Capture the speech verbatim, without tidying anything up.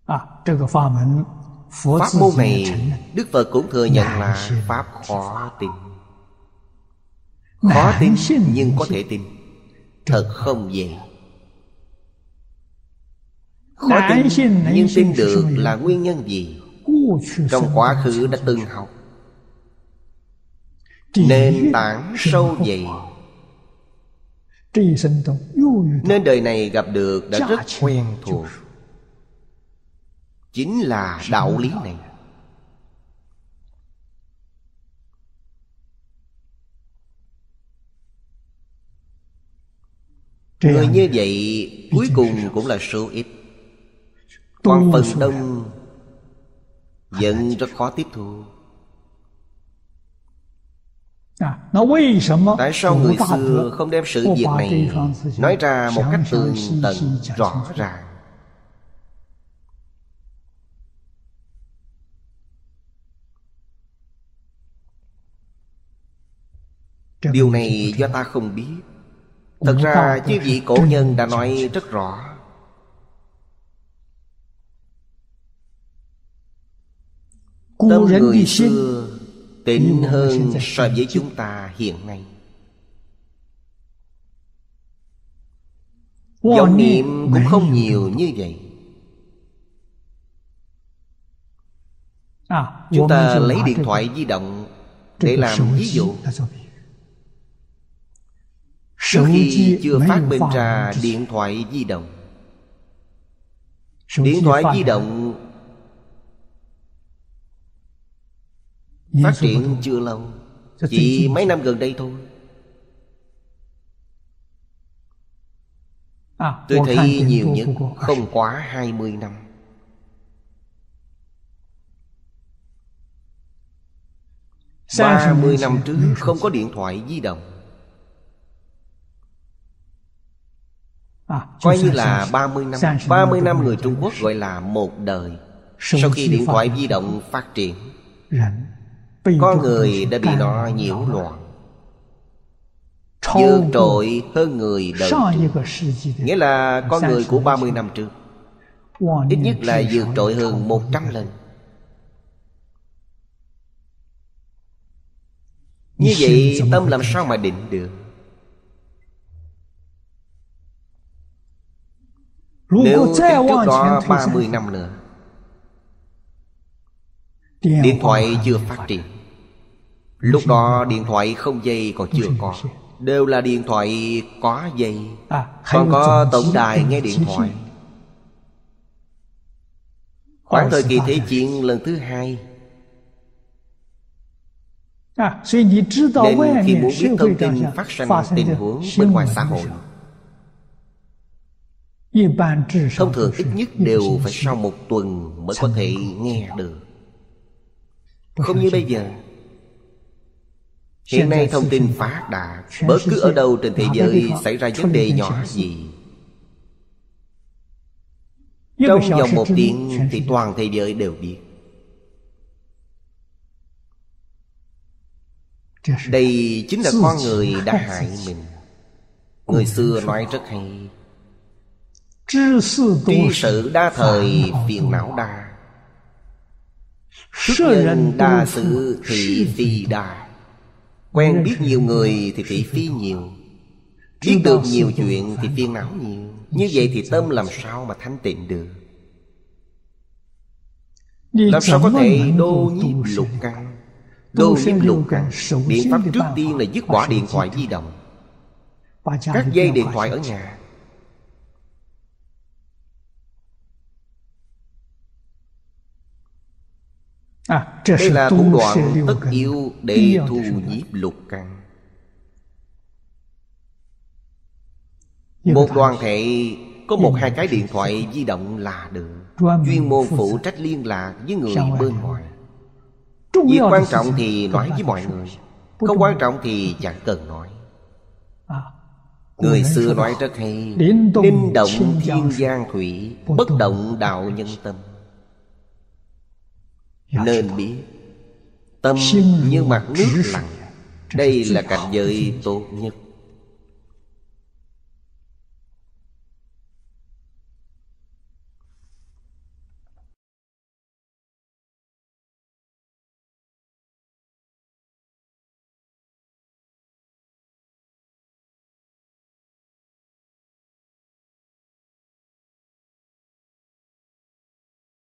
Pháp môn này Đức Phật cũng thừa nhận là Pháp khó tin. Khó tin nhưng có thể tin, thật không dễ. Khó tin nhưng tin được là nguyên nhân gì? Trong quá khứ đã từng học, nền tảng sâu dày, nên đời này gặp được đã rất quen thuộc. Chính là đạo lý này. Người như vậy cuối cùng cũng là số ít. Còn phần đông vẫn rất khó tiếp thu. Tại sao người xưa không đem sự việc này nói ra một cách tường tận rõ ràng? Điều này do ta không biết. Thật ra chư vị cổ nhân đã nói rất rõ. Tâm người xưa tịnh hơn so với chúng ta hiện nay. Vọng niệm cũng không nhiều như vậy. Chúng ta lấy điện thoại di động để làm ví dụ. Trước khi chưa phát minh ra điện thoại di động, điện thoại di động phát triển chưa lâu, chỉ mấy năm gần đây thôi. Tôi thấy nhiều nhất không quá hai mươi năm. Ba mươi năm trước không có điện thoại di động, coi như là ba mươi năm. Ba mươi năm người Trung Quốc gọi là một đời. Sau khi điện thoại di động phát triển, con người đã bị nó nhiễu loạn, vượt trội hơn người đời trước. Nghĩa là con người của ba mươi năm trước ít nhất là vượt trội hơn một trăm lần. Như vậy tâm làm sao mà định được? Nếu tiếp trước đó ba mươi năm nữa, điện thoại chưa phát triển, lúc đó điện thoại không dây còn chưa có, đều là điện thoại có dây, còn có tổng đài nghe điện thoại. Khoảng thời kỳ Thế chiến lần thứ hai, nên khi muốn biết thông tin phát sinh tình huống bên ngoài xã hội, thông thường ít nhất đều phải sau một tuần mới có thể nghe được. Không như bây giờ. Hiện nay thông tin phát đạt, bất cứ ở đâu trên thế giới xảy ra vấn đề nhỏ gì, trong vòng một tiếng thì toàn thế giới đều biết. Đây chính là con người đã hại mình. Người xưa nói rất hay: tri sự đa thời phiền não đa, xuất nhân đa sự thị phi đa. Quen biết nhiều người thì thị phi nhiều, biết được nhiều chuyện thì phiền não nhiều. Như vậy thì tâm làm sao mà thanh tịnh được? Làm sao có thể đô nhiếp lục căn? Đô nhiếp lục căn, biện pháp trước tiên là dứt bỏ điện thoại di động, cắt dây điện thoại ở nhà. Đây là thủ đoạn tất yếu để thu nhiếp lục căn. Một đoàn thể có một hai cái điện thoại di động là được, chuyên môn phụ trách liên lạc với người bên ngoài. Việc quan trọng thì nói với mọi người, không quan trọng thì chẳng cần nói. Người xưa nói rất hay: ninh động thiên giang thủy, bất động đạo nhân tâm. Nên biết tâm như mặt nước lặng, đây là cảnh giới tốt nhất.